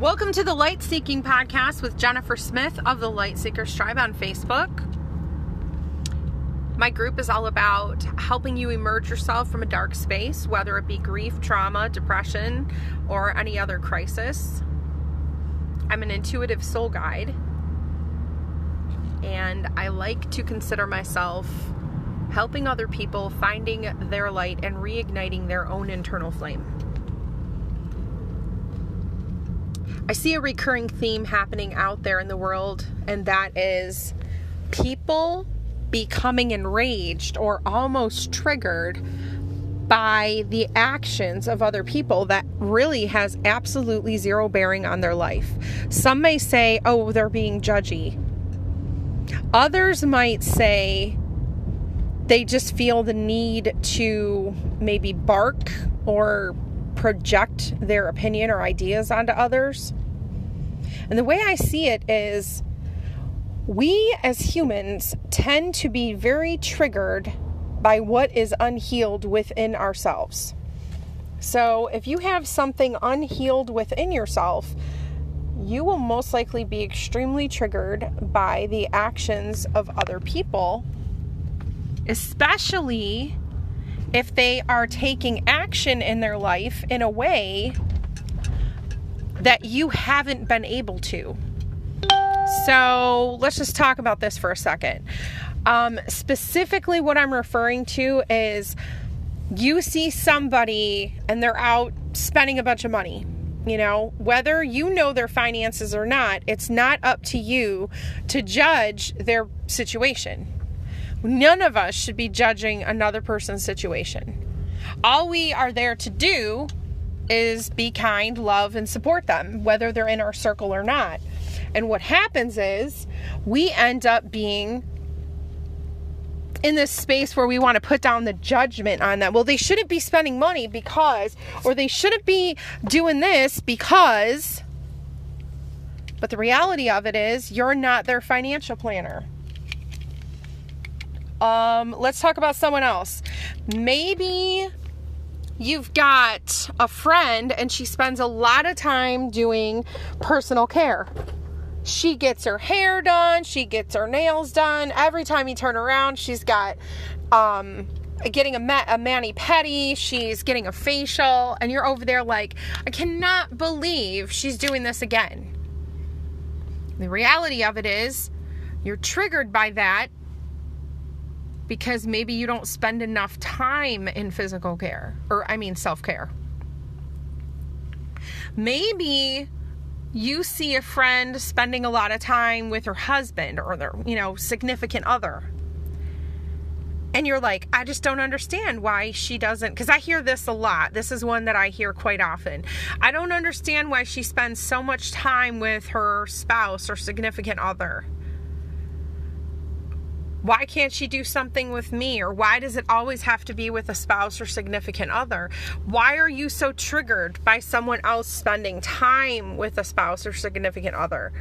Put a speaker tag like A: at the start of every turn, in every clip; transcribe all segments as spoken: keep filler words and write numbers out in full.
A: Welcome to the Light Seeking Podcast with Jennifer Smith of the Light Seekers Tribe on Facebook. My group is all about helping you emerge yourself from a dark space, whether it be grief, trauma, depression, or any other crisis. I'm an intuitive soul guide, and I like to consider myself helping other people finding their light and reigniting their own internal flame. I see a recurring theme happening out there in the world, and that is people becoming enraged or almost triggered by the actions of other people that really has absolutely zero bearing on their life. Some may say, oh, they're being judgy. Others might say they just feel the need to maybe bark or project their opinion or ideas onto others. And the way I see it is we as humans tend to be very triggered by what is unhealed within ourselves. So if you have something unhealed within yourself, you will most likely be extremely triggered by the actions of other people, especially if they are taking action in their life in a way that you haven't been able to. So let's just talk about this for a second. Um, specifically what I'm referring to is you see somebody and they're out spending a bunch of money. You know, whether you know their finances or not, it's not up to you to judge their situation. None of us should be judging another person's situation. All we are there to do is be kind, love, and support them, whether they're in our circle or not. And what happens is we end up being in this space where we want to put down the judgment on them. Well, they shouldn't be spending money because, or they shouldn't be doing this because, but the reality of it is you're not their financial planner. Um, let's talk about someone else. Maybe you've got a friend and she spends a lot of time doing personal care. She gets her hair done. She gets her nails done. Every time you turn around, she's got, um, getting a, ma- a mani-pedi. She's getting a facial, and you're over there like, I cannot believe she's doing this again. The reality of it is you're triggered by that because maybe you don't spend enough time in physical care, or I mean self-care. Maybe you see a friend spending a lot of time with her husband or their, you know, significant other. And you're like, I just don't understand why she doesn't, because I hear this a lot. This is one that I hear quite often. I don't understand why she spends so much time with her spouse or significant other. Why can't she do something with me? Or why does it always have to be with a spouse or significant other? Why are you so triggered by someone else spending time with a spouse or significant other?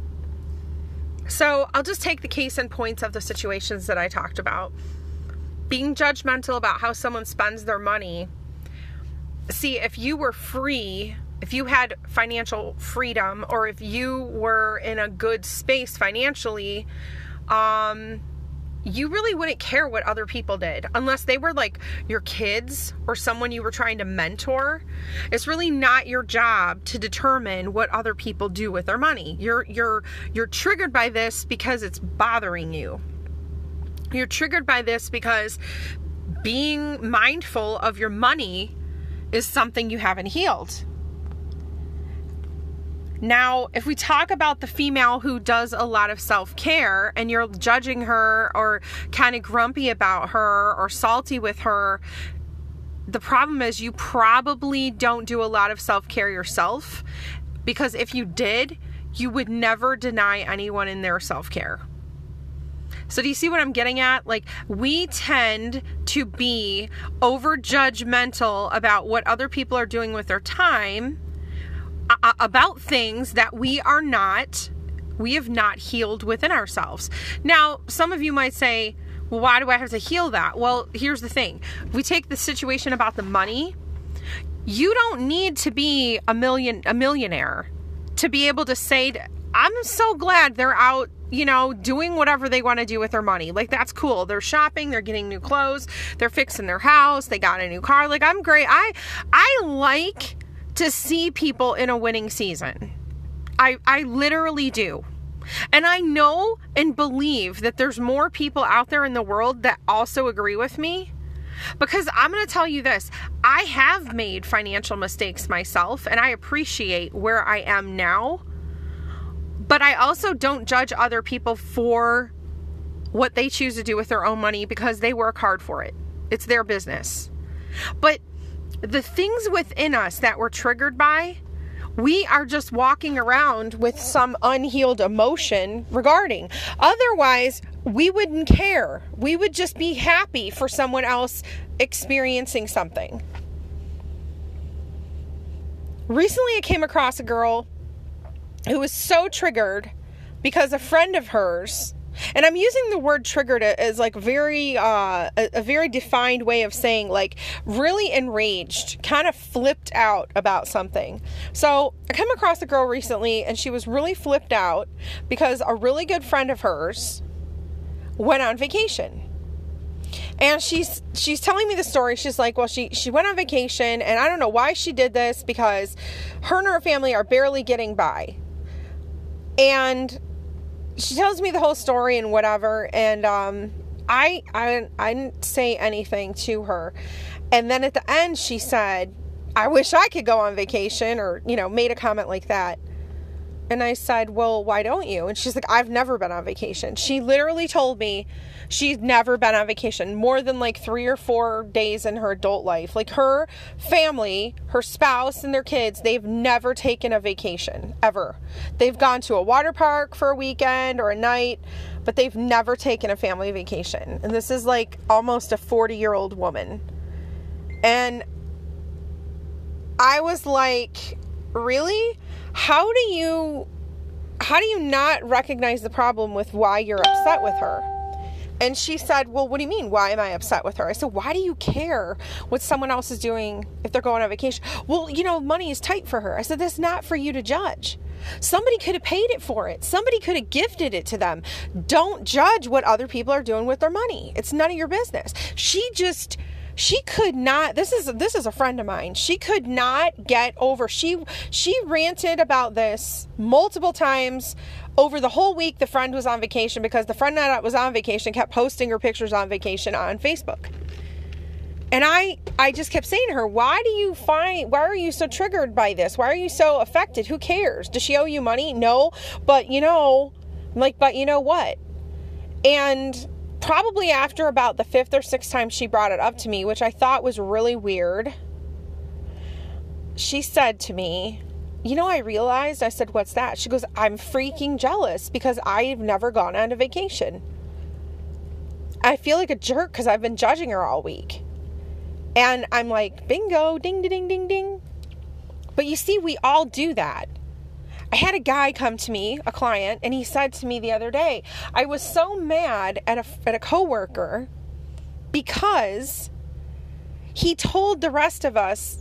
A: So I'll just take the case in points of the situations that I talked about. Being judgmental about how someone spends their money. See, if you were free, if you had financial freedom, or if you were in a good space financially, um... you really wouldn't care what other people did unless they were like your kids or someone you were trying to mentor. It's really not your job to determine what other people do with their money. You're you're you're triggered by this because it's bothering you. You're triggered by this because being mindful of your money is something you haven't healed. Now, if we talk about the female who does a lot of self-care and you're judging her or kind of grumpy about her or salty with her, the problem is you probably don't do a lot of self-care yourself, because if you did, you would never deny anyone in their self-care. So do you see what I'm getting at? Like, we tend to be over judgmental about what other people are doing with their time, about things that we are not, we have not healed within ourselves. Now, some of you might say, well, why do I have to heal that? Well, here's the thing. We take the situation about the money. You don't need to be a million, a millionaire to be able to say, I'm so glad they're out, you know, doing whatever they want to do with their money. Like, that's cool. They're shopping, they're getting new clothes, they're fixing their house, they got a new car. Like, I'm great. I, I like to see people in a winning season. I, I literally do. And I know and believe that there's more people out there in the world that also agree with me. Because I'm going to tell you this, I have made financial mistakes myself, and I appreciate where I am now. But I also don't judge other people for what they choose to do with their own money, because they work hard for it. It's their business. But the things within us that we're triggered by, we are just walking around with some unhealed emotion regarding. Otherwise, we wouldn't care. We would just be happy for someone else experiencing something. Recently, I came across a girl who was so triggered because a friend of hers, and I'm using the word triggered as like very, uh, a, a very defined way of saying like really enraged, kind of flipped out about something. So I came across a girl recently, and she was really flipped out because a really good friend of hers went on vacation. And she's she's telling me the story. She's like, well, she, she went on vacation, and I don't know why she did this, because her and her family are barely getting by. And she tells me the whole story and whatever, and um, I, I, I didn't say anything to her. And then at the end, she said, I wish I could go on vacation, or, you know, made a comment like that. And I said, well, why don't you? And she's like, I've never been on vacation. She literally told me she's never been on vacation more than like three or four days in her adult life. Like, her family, her spouse and their kids, they've never taken a vacation ever. They've gone to a water park for a weekend or a night, but they've never taken a family vacation. And this is like almost a forty year old woman. And I was like, really? How do you, how do you not recognize the problem with why you're upset with her? And she said, well, what do you mean? Why am I upset with her? I said, why do you care what someone else is doing if they're going on vacation? Well, you know, money is tight for her. I said, that's not for you to judge. Somebody could have paid it for it. Somebody could have gifted it to them. Don't judge what other people are doing with their money. It's none of your business. She just... She could not, this is, this is a friend of mine. She could not get over, she, she ranted about this multiple times over the whole week the friend was on vacation, because the friend that was on vacation kept posting her pictures on vacation on Facebook. And I, I just kept saying to her, why do you find, why are you so triggered by this? Why are you so affected? Who cares? Does she owe you money? No, but you know, I'm like, but you know what? And probably after about the fifth or sixth time she brought it up to me, which I thought was really weird, she said to me, you know, I realized, I said, what's that? She goes, I'm freaking jealous because I've never gone on a vacation. I feel like a jerk because I've been judging her all week. And I'm like, bingo, ding, ding, ding, ding. But you see, we all do that. I had a guy come to me, a client, and he said to me the other day, I was so mad at a, at a coworker because he told the rest of us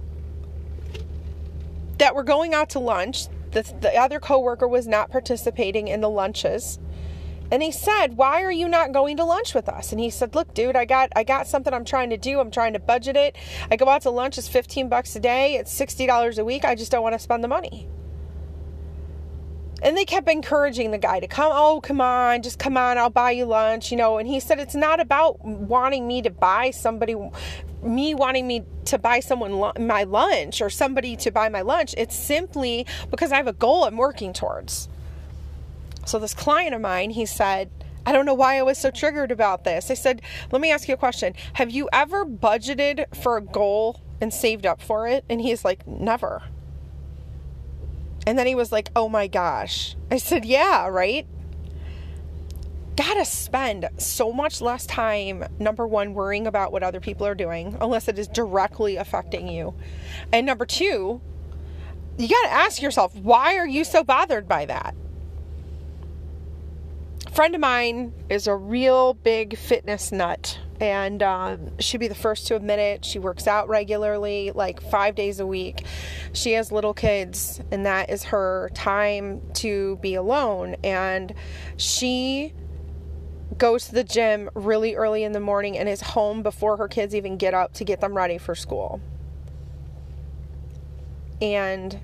A: that we're going out to lunch. The, the other coworker was not participating in the lunches. And he said, why are you not going to lunch with us? And he said, look, dude, I got I got something I'm trying to do. I'm trying to budget it. I go out to lunch. It's fifteen bucks a day. It's sixty dollars a week. I just don't want to spend the money. And they kept encouraging the guy to come, oh, come on, just come on, I'll buy you lunch, you know. And he said, it's not about wanting me to buy somebody, me wanting me to buy someone my lunch or somebody to buy my lunch. It's simply because I have a goal I'm working towards. So this client of mine, he said, I don't know why I was so triggered about this. I said, let me ask you a question. Have you ever budgeted for a goal and saved up for it? And he's like, never. And then he was like, oh my gosh. I said, yeah, right? Gotta spend so much less time, number one, worrying about what other people are doing, unless it is directly affecting you. And number two, you gotta ask yourself, why are you so bothered by that? A friend of mine is a real big fitness nut. And um, she'd be the first to admit it. She works out regularly, like five days a week. She has little kids, and that is her time to be alone. And she goes to the gym really early in the morning and is home before her kids even get up to get them ready for school. And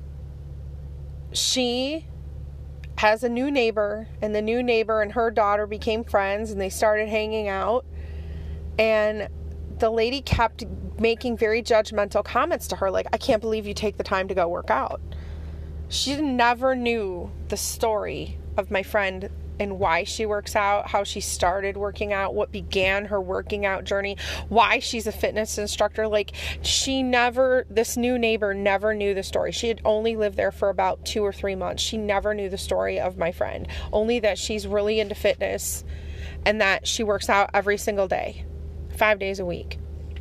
A: she has a new neighbor, and the new neighbor and her daughter became friends, and they started hanging out. And the lady kept making very judgmental comments to her, like, I can't believe you take the time to go work out. She never knew the story of my friend and why she works out, how she started working out, what began her working out journey, why she's a fitness instructor. Like, she never, this new neighbor never knew the story. She had only lived there for about two or three months. She never knew the story of my friend, only that she's really into fitness and that she works out every single day, five days a week.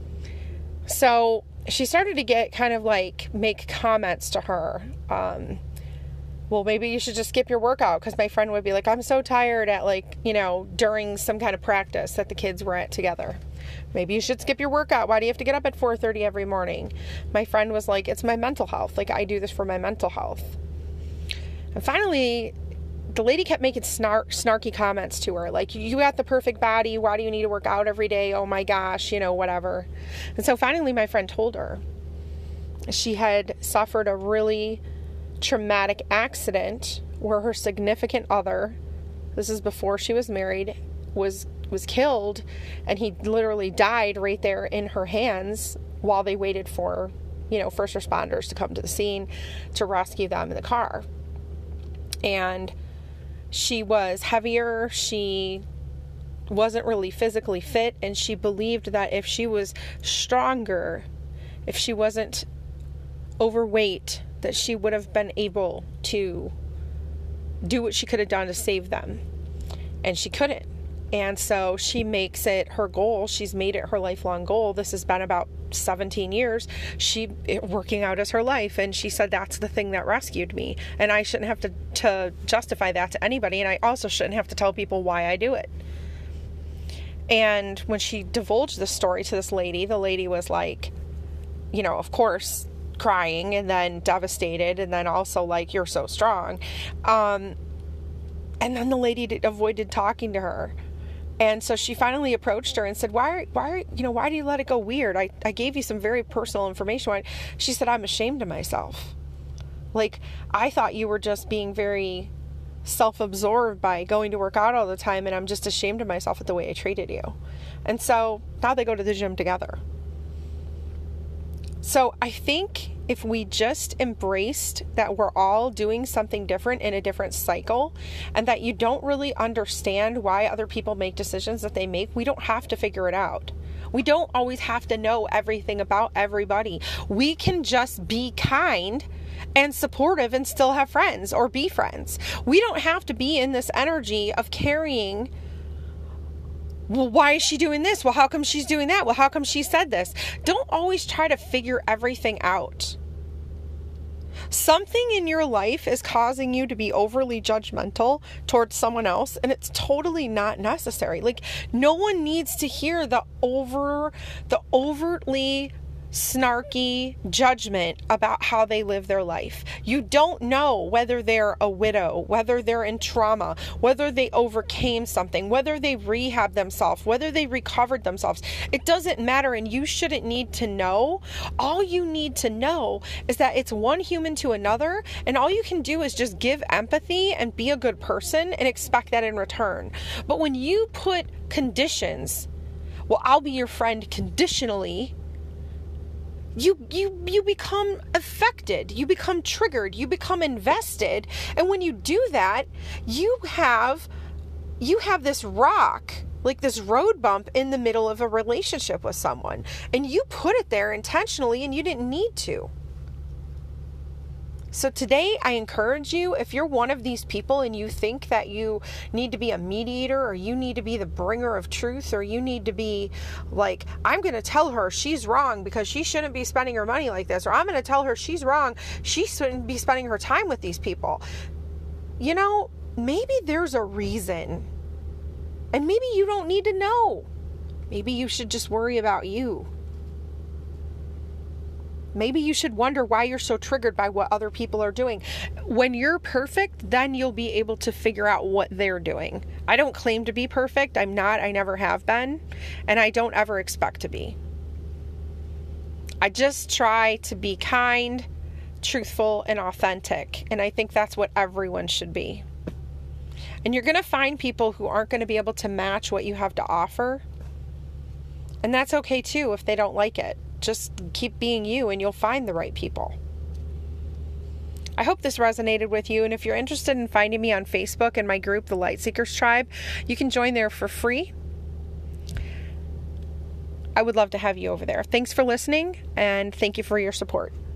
A: So she started to get kind of like make comments to her. Um, well, maybe you should just skip your workout, because my friend would be like, I'm so tired at, like, you know, during some kind of practice that the kids were at together. Maybe you should skip your workout. Why do you have to get up at four thirty every morning? My friend was like, it's my mental health. Like, I do this for my mental health. And finally, the lady kept making snark, snarky comments to her. Like, you got the perfect body. Why do you need to work out every day? Oh my gosh, you know, whatever. And so finally my friend told her she had suffered a really traumatic accident where her significant other, this is before she was married, was was killed, and he literally died right there in her hands while they waited for, you know, first responders to come to the scene to rescue them in the car. And she was heavier, she wasn't really physically fit, and she believed that if she was stronger, if she wasn't overweight, that she would have been able to do what she could have done to save them. And she couldn't. And so she makes it her goal. She's made it her lifelong goal. This has been about seventeen years. She it, working out is her life. And she said, that's the thing that rescued me. And I shouldn't have to, to justify that to anybody. And I also shouldn't have to tell people why I do it. And when she divulged this story to this lady, the lady was like, you know, of course, crying, and then devastated, and then also like, you're so strong. Um, and then the lady did, avoided talking to her. And so she finally approached her and said, why, why, you know, why do you let it go weird? I, I gave you some very personal information. She said, I'm ashamed of myself. Like, I thought you were just being very self-absorbed by going to work out all the time, and I'm just ashamed of myself at the way I treated you. And so now they go to the gym together. So I think if we just embraced that we're all doing something different in a different cycle, and that you don't really understand why other people make decisions that they make, we don't have to figure it out. We don't always have to know everything about everybody. We can just be kind and supportive and still have friends or be friends. We don't have to be in this energy of carrying, well, why is she doing this? Well, how come she's doing that? Well, how come she said this? Don't always try to figure everything out. Something in your life is causing you to be overly judgmental towards someone else, and it's totally not necessary. Like, no one needs to hear the over, the overtly snarky judgment about how they live their life. You don't know whether they're a widow, whether they're in trauma, whether they overcame something, whether they rehabbed themselves, whether they recovered themselves. It doesn't matter, and you shouldn't need to know. All you need to know is that it's one human to another, and all you can do is just give empathy and be a good person and expect that in return. But when you put conditions, well, I'll be your friend conditionally, You, you, you become affected, you become triggered, you become invested. And when you do that, you have, you have this rock, like this road bump in the middle of a relationship with someone, and you put it there intentionally, and you didn't need to. So today I encourage you, if you're one of these people and you think that you need to be a mediator, or you need to be the bringer of truth, or you need to be like, I'm going to tell her she's wrong because she shouldn't be spending her money like this, or I'm going to tell her she's wrong, she shouldn't be spending her time with these people. You know, maybe there's a reason, and maybe you don't need to know. Maybe you should just worry about you. Maybe you should wonder why you're so triggered by what other people are doing. When you're perfect, then you'll be able to figure out what they're doing. I don't claim to be perfect. I'm not. I never have been. And I don't ever expect to be. I just try to be kind, truthful, and authentic. And I think that's what everyone should be. And you're going to find people who aren't going to be able to match what you have to offer. And that's okay too if they don't like it. Just keep being you and you'll find the right people. I hope this resonated with you. And if you're interested in finding me on Facebook and my group, the Light Seekers Tribe, you can join there for free. I would love to have you over there. Thanks for listening and thank you for your support.